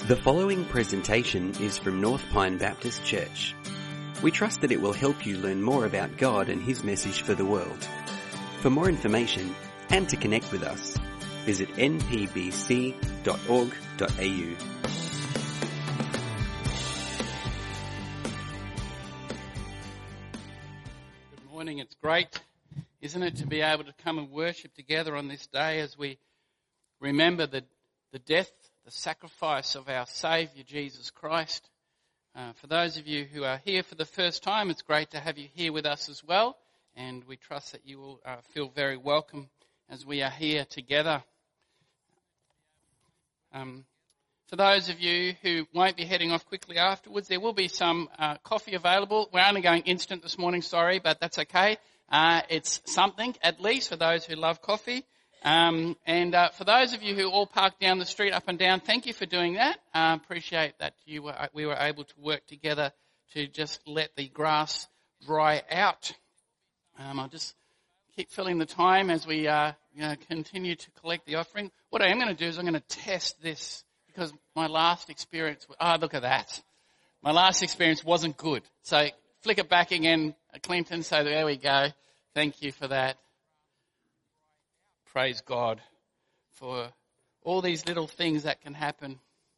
The following presentation is from North Pine Baptist Church. We trust that it will help you learn more about God and His message for the world. For more information and to connect with us, visit npbc.org.au. Good morning. It's great, isn't it, to be able to come and worship together on this day as we remember the death, the sacrifice of our Saviour, Jesus Christ. For those of you who are here for the first time, it's great to have you here with us as well, and we trust that you will feel very welcome as we are here together. For those of you who won't be heading off quickly afterwards, there will be some coffee available. We're only going instant this morning, sorry, but that's okay. It's something, at least, for those who love coffee. For those of you who all parked down the street up and down, thank you for doing that. Appreciate that we were able to work together to just let the grass dry out. I'll just keep filling the time as we continue to collect the offering. What I am going to do is I'm going to test this because my last experience, look at that. My last experience wasn't good. So flick it back again, Clinton, so there we go. Thank you for that. Praise God for all these little things that can happen.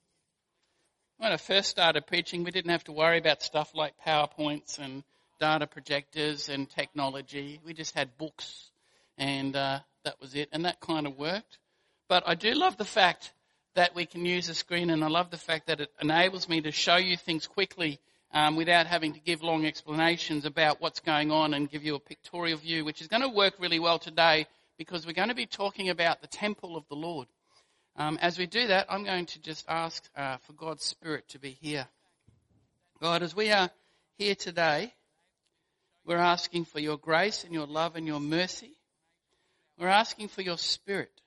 When I first started preaching, we didn't have to worry about stuff like PowerPoints and data projectors and technology. We just had books and that was it, and that kind of worked. But I do love the fact that we can use a screen, and I love the fact that it enables me to show you things quickly without having to give long explanations about what's going on and give you a pictorial view, which is going to work really well today, because we're going to be talking about the temple of the Lord. As we do that, I'm going to just ask for God's Spirit to be here. God, as we are here today, we're asking for your grace and your love and your mercy. We're asking for your Spirit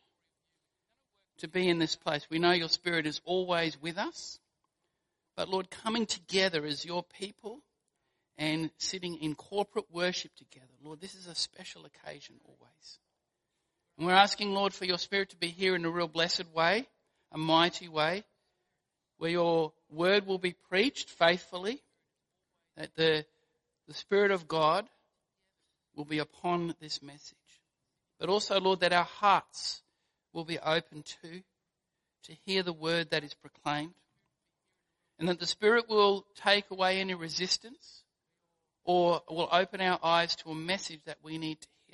to be in this place. We know your Spirit is always with us. But Lord, coming together as your people and sitting in corporate worship together, Lord, this is a special occasion always. And we're asking, Lord, for your Spirit to be here in a real blessed way, a mighty way, where your word will be preached faithfully, that the Spirit of God will be upon this message. But also, Lord, that our hearts will be open to hear the word that is proclaimed, and that the Spirit will take away any resistance or will open our eyes to a message that we need to hear.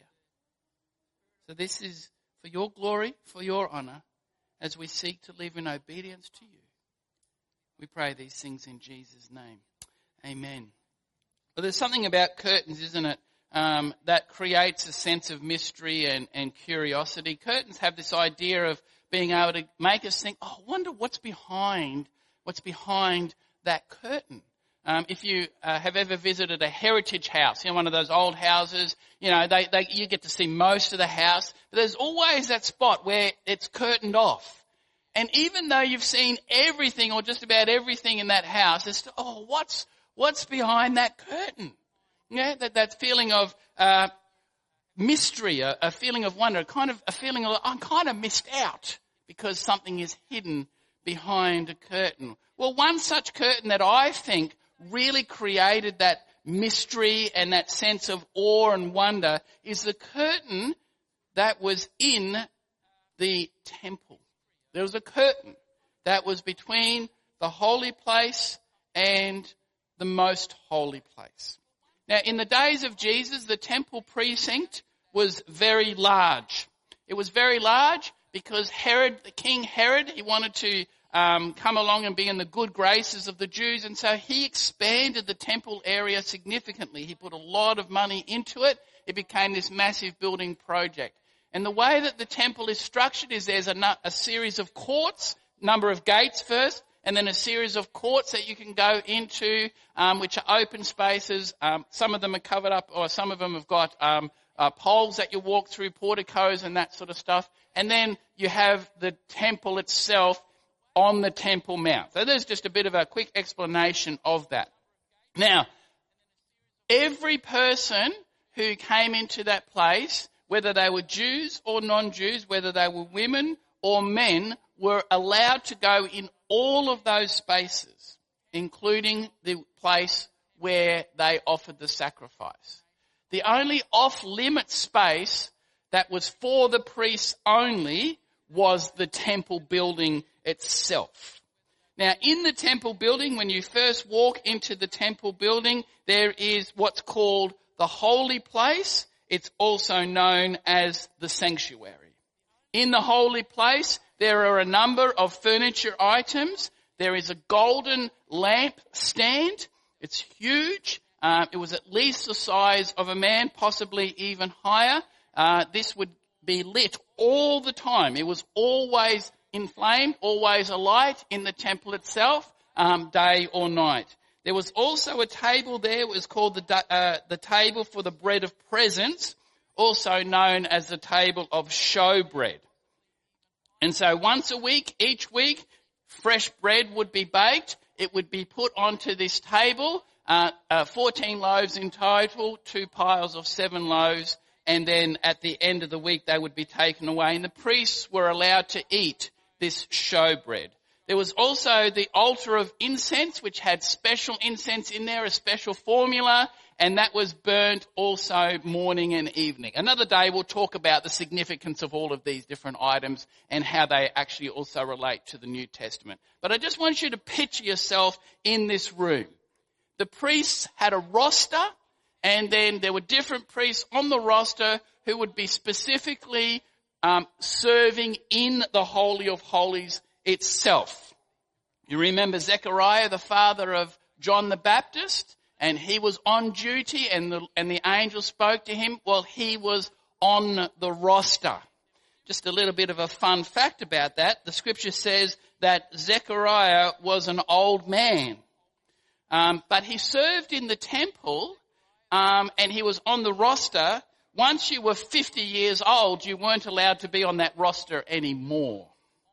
So this is for your glory, for your honour, as we seek to live in obedience to you. We pray these things in Jesus' name. Amen. Well, there's something about curtains, isn't it, that creates a sense of mystery and curiosity. Curtains have this idea of being able to make us think, I wonder what's behind that curtain. If you have ever visited a heritage house, one of those old houses, you get to see most of the house, but there's always that spot where it's curtained off. And even though you've seen everything or just about everything in that house, it's what's behind that curtain? That feeling of mystery, a feeling of wonder, a feeling of I'm kind of missed out because something is hidden behind a curtain. Well, one such curtain that I think really created that mystery and that sense of awe and wonder is the curtain that was in the temple. There was a curtain that was between the holy place and the most holy place. Now, in the days of Jesus, the temple precinct was very large. It was very large because King Herod, he wanted to come along and be in the good graces of the Jews, and so he expanded the temple area significantly. He put a lot of money into it. It became this massive building project. And the way that the temple is structured is there's a series of courts, number of gates first, and then a series of courts that you can go into, which are open spaces. Some of them are covered up, or some of them have got poles that you walk through, porticos and that sort of stuff. And then you have the temple itself on the Temple Mount. So there's just a bit of a quick explanation of that. Now, every person who came into that place, whether they were Jews or non-Jews, whether they were women or men, were allowed to go in all of those spaces, including the place where they offered the sacrifice. The only off-limit space that was for the priests only was the temple building itself. Now, in the temple building, when you first walk into the temple building, there is what's called the holy place. It's also known as the sanctuary. In the holy place, there are a number of furniture items. There is a golden lamp stand. It's huge. It was at least the size of a man, possibly even higher. This would be lit all the time. It was always inflamed, always alight in the temple itself, day or night. There was also a table there. It was called the table for the bread of presence, also known as the table of showbread. And so once a week, each week, fresh bread would be baked. It would be put onto this table, 14 loaves in total, 2 piles of 7 loaves, and then at the end of the week they would be taken away, and the priests were allowed to eat this showbread. There was also the altar of incense, which had special incense in there, a special formula, and that was burnt also morning and evening. Another day we'll talk about the significance of all of these different items and how they actually also relate to the New Testament. But I just want you to picture yourself in this room. The priests had a roster, and then there were different priests on the roster who would be specifically serving in the Holy of Holies itself. You remember Zechariah, the father of John the Baptist, and he was on duty, and the angel spoke to him. Well, he was on the roster. Just a little bit of a fun fact about that. The scripture says that Zechariah was an old man, but he served in the temple, and he was on the roster. Once you were 50 years old, you weren't allowed to be on that roster anymore.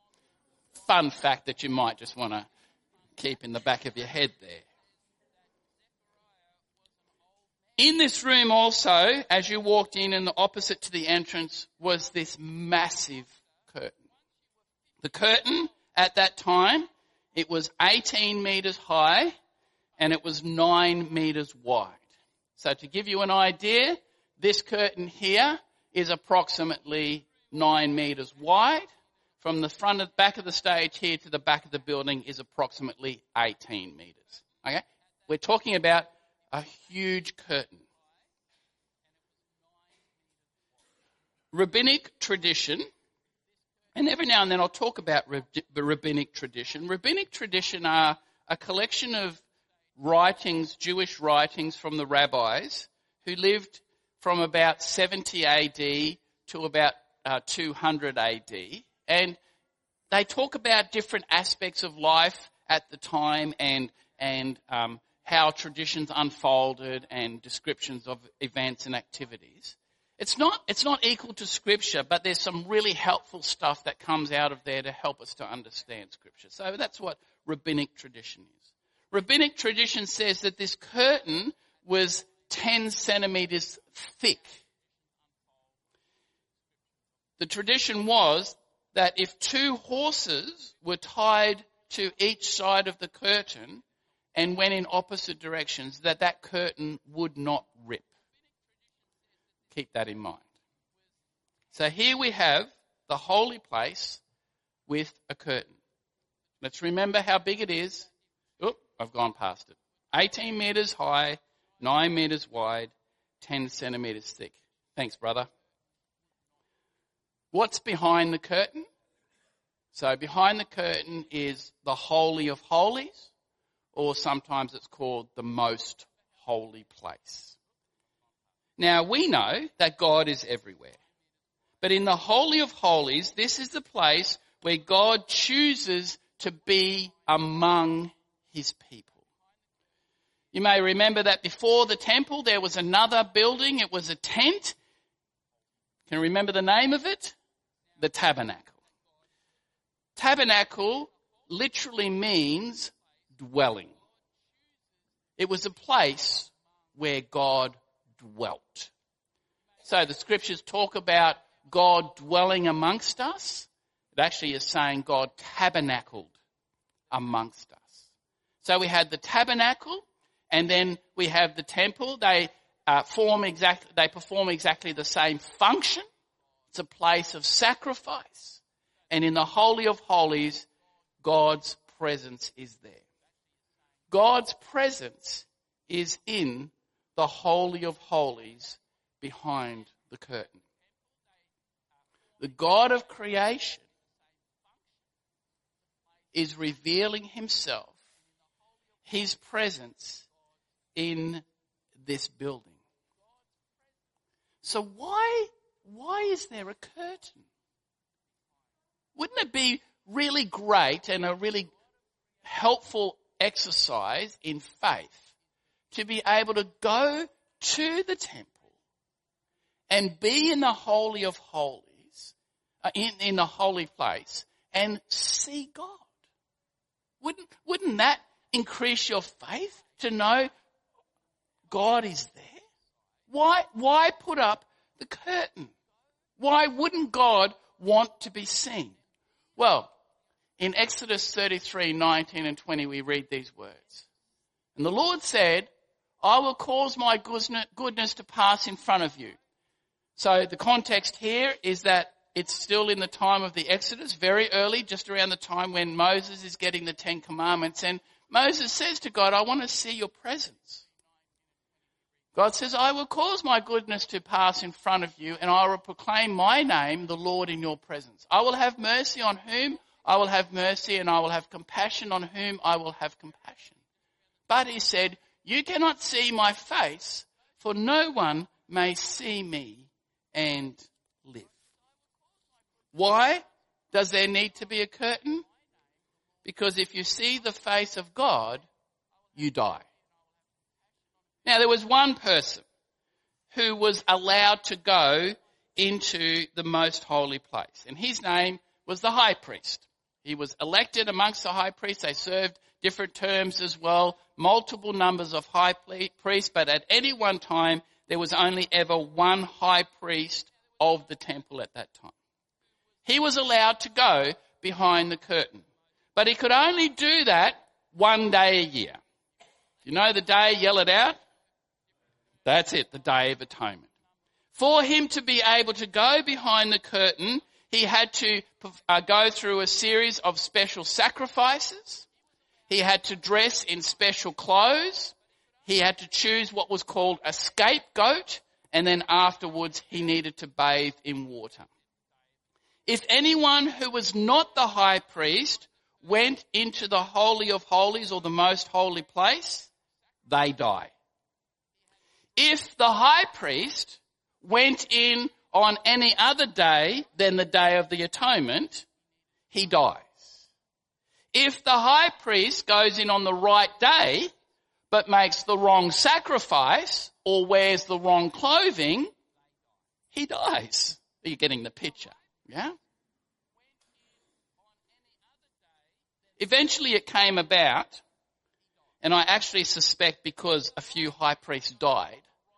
Fun fact that you might just want to keep in the back of your head there. In this room also, as you walked in, and the opposite to the entrance, was this massive curtain. The curtain at that time, it was 18 meters high and it was 9 meters wide. So to give you an idea, this curtain here is approximately 9 meters wide. From the front and back of the stage here to the back of the building is approximately 18 meters. Okay? We're talking about a huge curtain. Rabbinic tradition, and every now and then I'll talk about the rabbinic tradition. Rabbinic tradition are a collection of writings, Jewish writings from the rabbis who lived from about 70 AD to about 200 AD. And they talk about different aspects of life at the time and how traditions unfolded and descriptions of events and activities. It's not equal to Scripture, but there's some really helpful stuff that comes out of there to help us to understand Scripture. So that's what rabbinic tradition is. Rabbinic tradition says that this curtain was 10 centimeters thick. The tradition was that if 2 horses were tied to each side of the curtain and went in opposite directions, that curtain would not rip. Keep that in mind. So here we have the holy place with a curtain. Let's remember how big it is. Oh, I've gone past it. 18 meters high, 9 meters wide, 10 centimeters thick. Thanks, brother. What's behind the curtain? So behind the curtain is the Holy of Holies, or sometimes it's called the Most Holy Place. Now, we know that God is everywhere. But in the Holy of Holies, this is the place where God chooses to be among his people. You may remember that before the temple, there was another building. It was a tent. Can you remember the name of it? The tabernacle. Tabernacle literally means dwelling. It was a place where God dwelt. So the scriptures talk about God dwelling amongst us. It actually is saying God tabernacled amongst us. So we had the tabernacle, and then we have the temple. They perform exactly the same function. It's a place of sacrifice. And in the Holy of Holies, God's presence is there. God's presence is in the Holy of Holies behind the curtain. The God of creation is revealing himself, his presence in this building. So why is there a curtain? Wouldn't it be really great and a really helpful exercise in faith to be able to go to the temple and be in the Holy of Holies, in the holy place, and see God? Wouldn't that increase your faith to know God is there? Why put up the curtain? Why wouldn't God want to be seen? Well, in Exodus 33:19 and 20, we read these words. And the Lord said, I will cause my goodness to pass in front of you. So the context here is that it's still in the time of the Exodus, very early, just around the time when Moses is getting the 10 Commandments. And Moses says to God, I want to see your presence. God says, I will cause my goodness to pass in front of you, and I will proclaim my name, the Lord, in your presence. I will have mercy on whom I will have mercy, and I will have compassion on whom I will have compassion. But he said, you cannot see my face, for no one may see me and live. Why does there need to be a curtain? Because if you see the face of God, you die. Now, there was one person who was allowed to go into the most holy place, and his name was the high priest. He was elected amongst the high priests. They served different terms as well, multiple numbers of high priests, but at any one time, there was only ever one high priest of the temple at that time. He was allowed to go behind the curtain, but he could only do that one day a year. You know the day, yell it out? That's it, the Day of Atonement. For him to be able to go behind the curtain, he had to go through a series of special sacrifices. He had to dress in special clothes. He had to choose what was called a scapegoat, and then afterwards he needed to bathe in water. If anyone who was not the high priest went into the Holy of Holies or the most holy place, they die. If the high priest went in on any other day than the Day of the Atonement, he dies. If the high priest goes in on the right day but makes the wrong sacrifice or wears the wrong clothing, he dies. Are you getting the picture? Yeah? Eventually it came about, and I actually suspect because a few high priests died,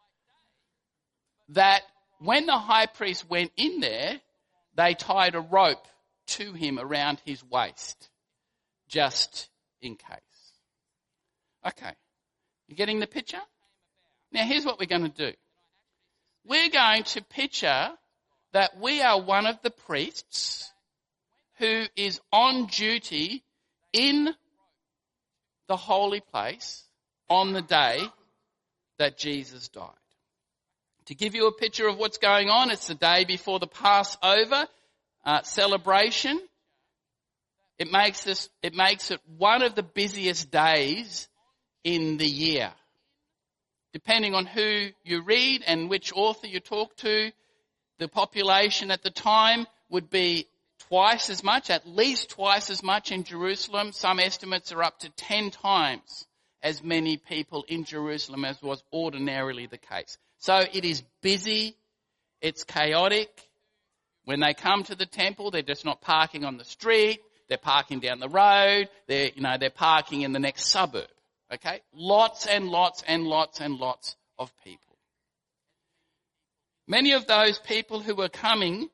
that when the high priest went in there, they tied a rope to him around his waist, just in case. Okay, you getting the picture? Now here's what we're going to do. We're going to picture that we are one of the priests who is on duty in the holy place on the day that Jesus died. To give you a picture of what's going on, it's the day before the Passover celebration. It makes it one of the busiest days in the year. Depending on who you read and which author you talk to, the population at the time would be twice as much, at least twice as much in Jerusalem. Some estimates are up to 10 times as many people in Jerusalem as was ordinarily the case. So it is busy, it's chaotic. When they come to the temple, they're just not parking on the street, they're parking down the road, they're parking in the next suburb. Okay? Lots and lots and lots and lots of people. Many of those people who were coming,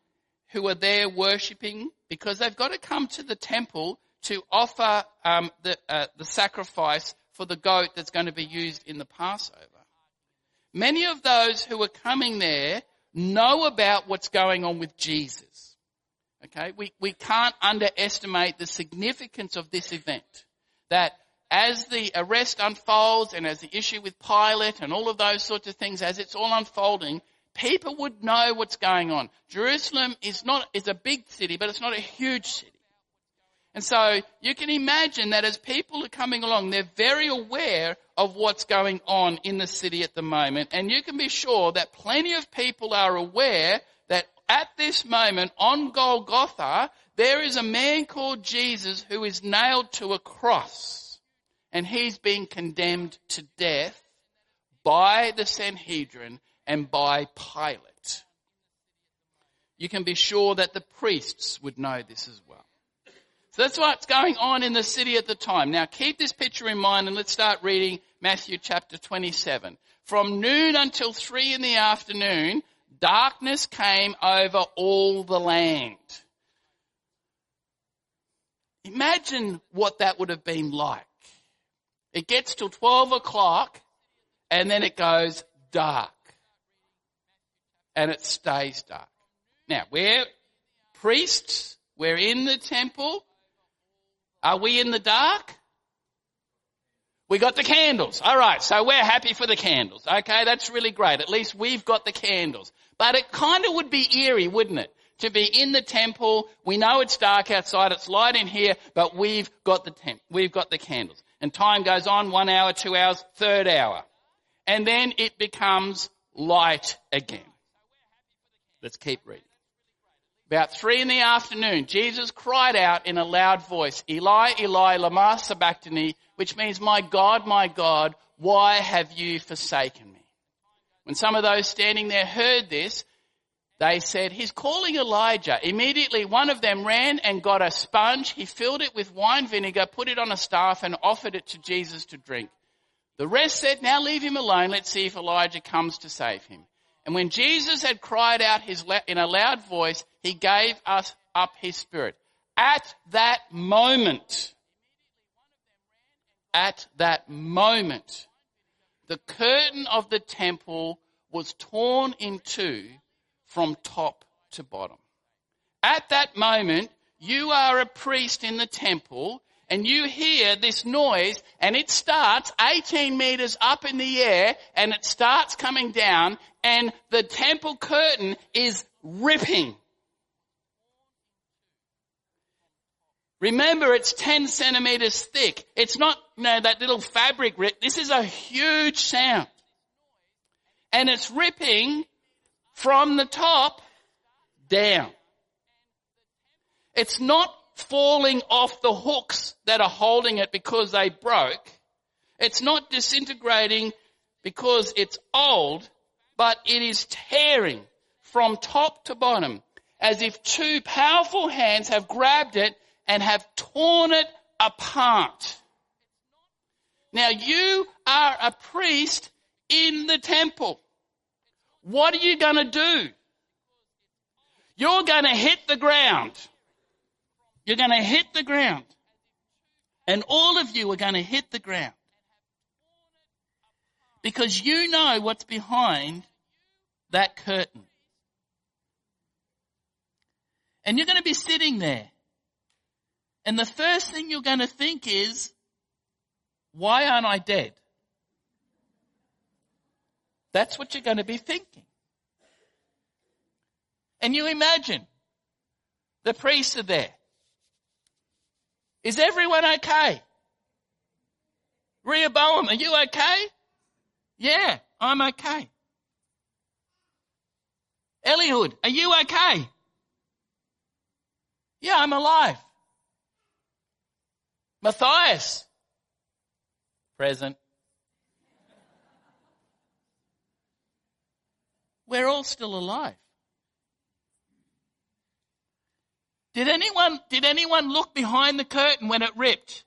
who are there worshipping, because they've got to come to the temple to offer the sacrifice for the goat that's going to be used in the Passover. Many of those who are coming there know about what's going on with Jesus. Okay, we can't underestimate the significance of this event. That as the arrest unfolds and as the issue with Pilate and all of those sorts of things, as it's all unfolding, people would know what's going on. Jerusalem is a big city, but it's not a huge city. And so you can imagine that as people are coming along, they're very aware of what's going on in the city at the moment. And you can be sure that plenty of people are aware that at this moment on Golgotha, there is a man called Jesus who is nailed to a cross. And he's being condemned to death by the Sanhedrin and by Pilate. You can be sure that the priests would know this as well. So that's what's going on in the city at the time. Now keep this picture in mind and let's start reading Matthew chapter 27. From noon until 3 p.m, darkness came over all the land. Imagine what that would have been like. It gets till 12 o'clock and then it goes dark. And it stays dark. Now, we're priests. We're in the temple. Are we in the dark? We got the candles. All right, so we're happy for the candles. Okay, that's really great. At least we've got the candles. But it kind of would be eerie, wouldn't it? To be in the temple. We know it's dark outside. It's light in here, but we've got the candles. And time goes on, 1 hour, 2 hours, third hour. And then it becomes light again. Let's keep reading. About 3 p.m, Jesus cried out in a loud voice, Eli, Eli, lama sabachthani, which means, my God, why have you forsaken me? When some of those standing there heard this, they said, he's calling Elijah. Immediately one of them ran and got a sponge. He filled it with wine vinegar, put it on a staff and offered it to Jesus to drink. The rest said, now leave him alone. Let's see if Elijah comes to save him. And when Jesus had cried out in a loud voice, he gave us up his spirit. At that moment, the curtain of the temple was torn in two from top to bottom. At that moment, you are a priest in the temple and you hear this noise and it starts 18 meters up in the air and it starts coming down and the temple curtain is ripping. Remember, it's 10 centimeters thick. It's not, that little fabric rip. This is a huge sound. And it's ripping from the top down. It's not falling off the hooks that are holding it because they broke. It's not disintegrating because it's old, but it is tearing from top to bottom as if two powerful hands have grabbed it and have torn it apart. Now you are a priest in the temple. What are you going to do? You're going to hit the ground. You're going to hit the ground. And all of you are going to hit the ground. Because you know what's behind that curtain. And you're going to be sitting there. And the first thing you're going to think is, why aren't I dead? That's what you're going to be thinking. And you imagine, the priests are there. Is everyone okay? Rehoboam, are you okay? Yeah, I'm okay. Eliud, are you okay? Yeah, I'm alive. Matthias, present. We're all still alive. Did anyone look behind the curtain when it ripped?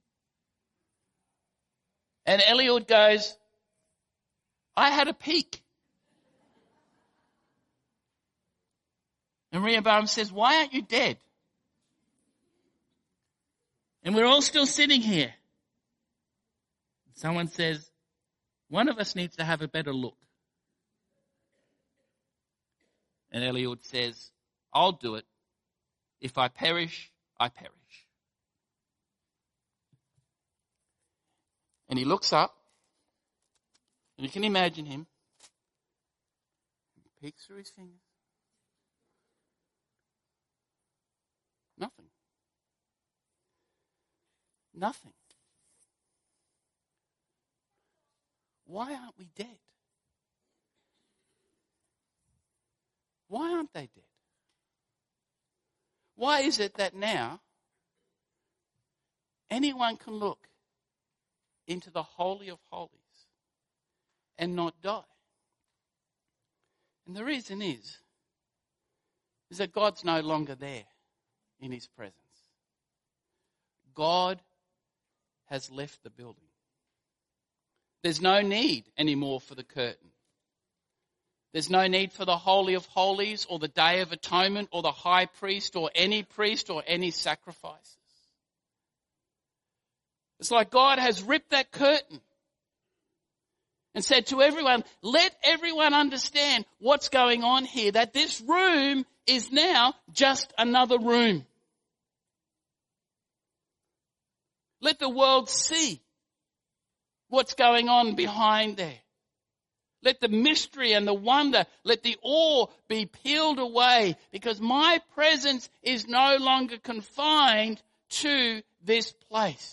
And Eliud goes, I had a peek. And Rehoboam says, why aren't you dead? And we're all still sitting here. Someone says, one of us needs to have a better look. And Eliud says, I'll do it. If I perish, I perish. And he looks up, and you can imagine him. He peeks through his fingers. Nothing. Nothing. Why aren't we dead? Why aren't they dead? Why is it that now anyone can look into the Holy of Holies and not die? And the reason is that God's no longer there in his presence. God has left the building. There's no need anymore for the curtain. There's no need for the Holy of Holies or the Day of Atonement or the high priest or any sacrifices. It's like God has ripped that curtain and said to everyone, let everyone understand what's going on here, that this room is now just another room. Let the world see what's going on behind there. Let the mystery and the wonder, let the awe be peeled away, because my presence is no longer confined to this place.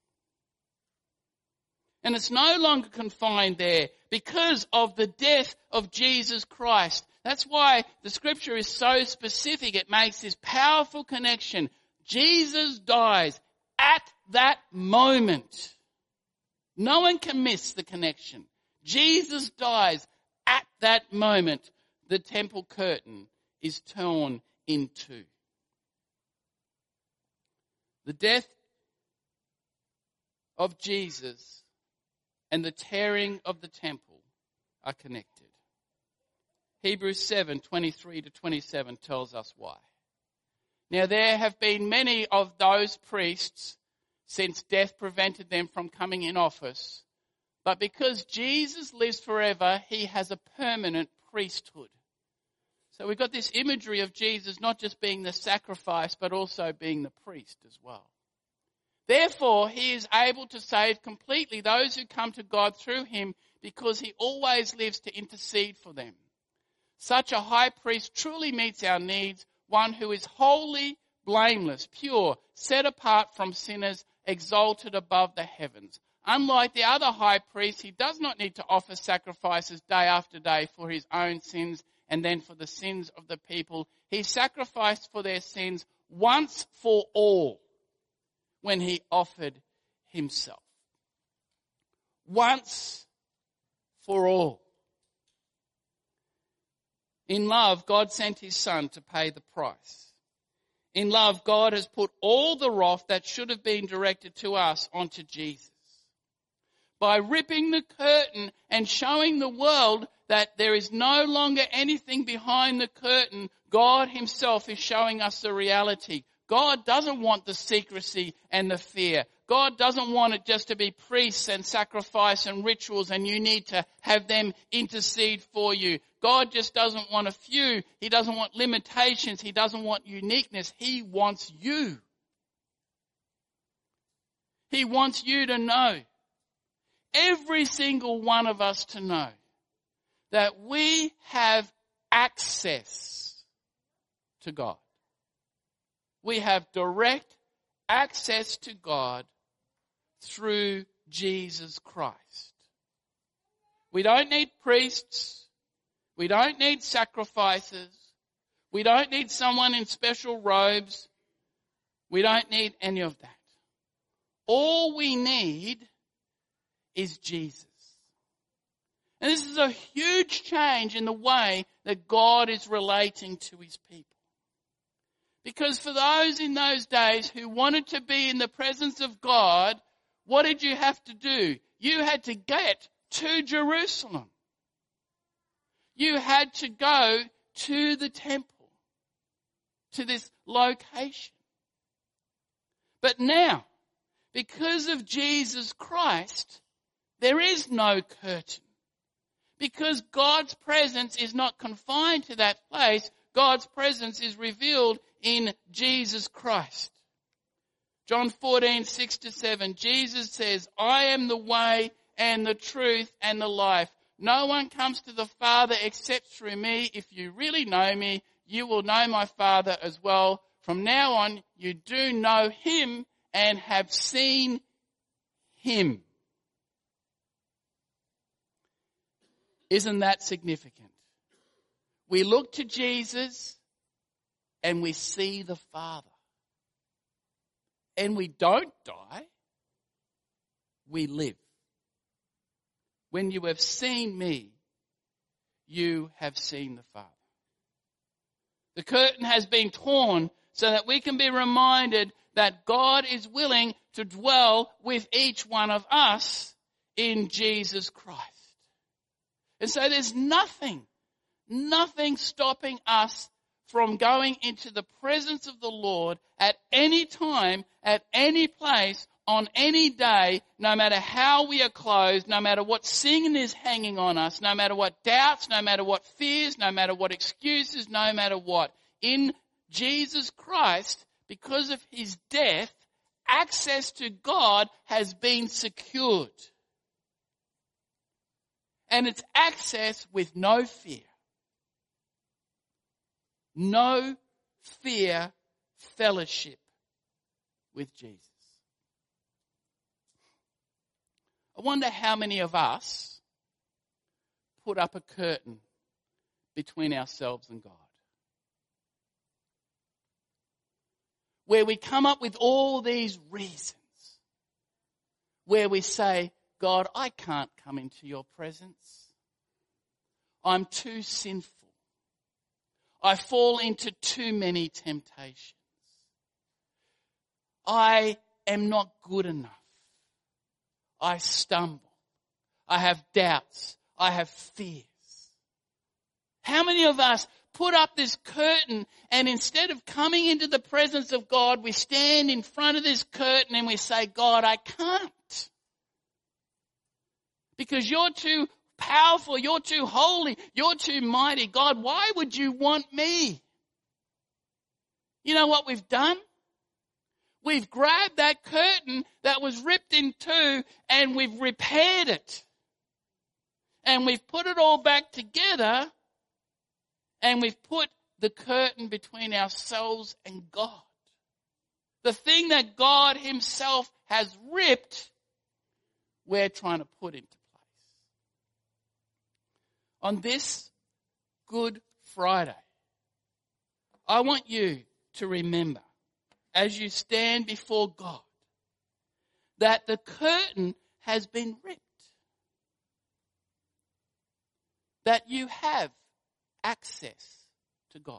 And it's no longer confined there because of the death of Jesus Christ. That's why the scripture is so specific. It makes this powerful connection. Jesus dies at that moment. No one can miss the connection. Jesus dies at that moment. The temple curtain is torn in two. The death of Jesus and the tearing of the temple are connected. Hebrews 7:23-27 tells us why. Now there have been many of those priests since death prevented them from coming in office, but because Jesus lives forever, he has a permanent priesthood. So we've got this imagery of Jesus not just being the sacrifice, but also being the priest as well. Therefore, he is able to save completely those who come to God through him, because he always lives to intercede for them. Such a high priest truly meets our needs, one who is holy, blameless, pure, set apart from sinners, exalted above the heavens. Unlike the other high priests, he does not need to offer sacrifices day after day for his own sins and then for the sins of the people. He sacrificed for their sins once for all when he offered himself. Once for all. In love, God sent his Son to pay the price. In love, God has put all the wrath that should have been directed to us onto Jesus. By ripping the curtain and showing the world that there is no longer anything behind the curtain, God himself is showing us the reality. God doesn't want the secrecy and the fear. God doesn't want it just to be priests and sacrifice and rituals and you need to have them intercede for you. God just doesn't want a few. He doesn't want limitations. He doesn't want uniqueness. He wants you. He wants you to know, every single one of us to know, that we have access to God. We have direct access to God through Jesus Christ. We don't need priests. We don't need sacrifices. We don't need someone in special robes. We don't need any of that. All we need is Jesus. And this is a huge change in the way that God is relating to his people. Because for those in those days who wanted to be in the presence of God, what did you have to do? You had to get to Jerusalem. You had to go to the temple. to this location. But now, because of Jesus Christ, there is no curtain. Because God's presence is not confined to that place, God's presence is revealed in Jesus Christ. John 14:6-7, Jesus says, I am the way and the truth and the life. No one comes to the Father except through me. If you really know me, you will know my Father as well. From now on, you do know him and have seen him. Isn't that significant? We look to Jesus and we see the Father. And we don't die, we live. When you have seen me, you have seen the Father. The curtain has been torn so that we can be reminded that God is willing to dwell with each one of us in Jesus Christ. And so there's nothing stopping us from going into the presence of the Lord at any time, at any place, on any day, no matter how we are clothed, no matter what sin is hanging on us, no matter what doubts, no matter what fears, no matter what excuses, no matter what. In Jesus Christ, because of his death, access to God has been secured. And it's access with no fear. No fear fellowship with Jesus. I wonder how many of us put up a curtain between ourselves and God. Where we come up with all these reasons. Where we say, God, I can't come into your presence. I'm too sinful. I fall into too many temptations. I am not good enough. I stumble. I have doubts. I have fears. How many of us put up this curtain and instead of coming into the presence of God, we stand in front of this curtain and we say, God, I can't. Because you're too powerful, you're too holy, you're too mighty. God, why would you want me? You know what we've done? We've grabbed that curtain that was ripped in two and we've repaired it. And we've put it all back together and we've put the curtain between ourselves and God. The thing that God himself has ripped, we're trying to put into place. On this Good Friday, I want you to remember, as you stand before God, that the curtain has been ripped. That you have access to God.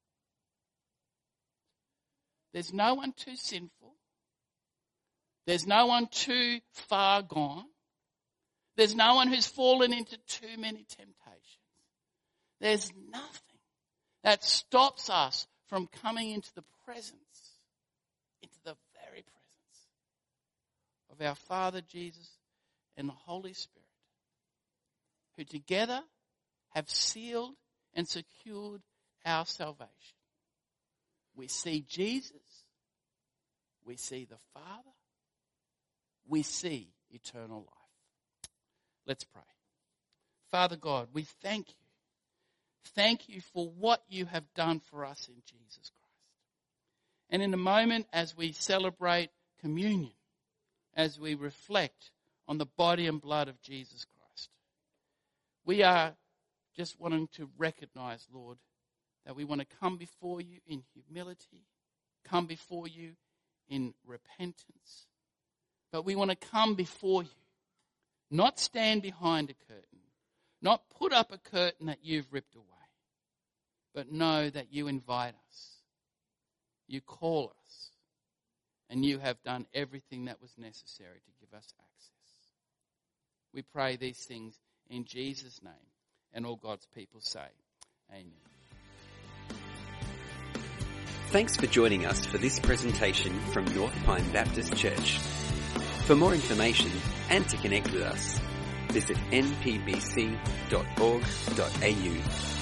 There's no one too sinful. There's no one too far gone. There's no one who's fallen into too many temptations. There's nothing that stops us from coming into the presence, into the very presence of our Father Jesus and the Holy Spirit, who together have sealed and secured our salvation. We see Jesus, we see the Father, we see eternal life. Let's pray. Father God, we thank you. Thank you for what you have done for us in Jesus Christ. And in a moment as we celebrate communion, as we reflect on the body and blood of Jesus Christ, we are just wanting to recognize, Lord, that we want to come before you in humility, come before you in repentance, but we want to come before you, not stand behind a curtain, not put up a curtain that you've ripped away, but know that you invite us, you call us, and you have done everything that was necessary to give us access. We pray these things in Jesus' name, and all God's people say, Amen. Thanks for joining us for this presentation from North Pine Baptist Church. For more information and to connect with us, visit npbc.org.au.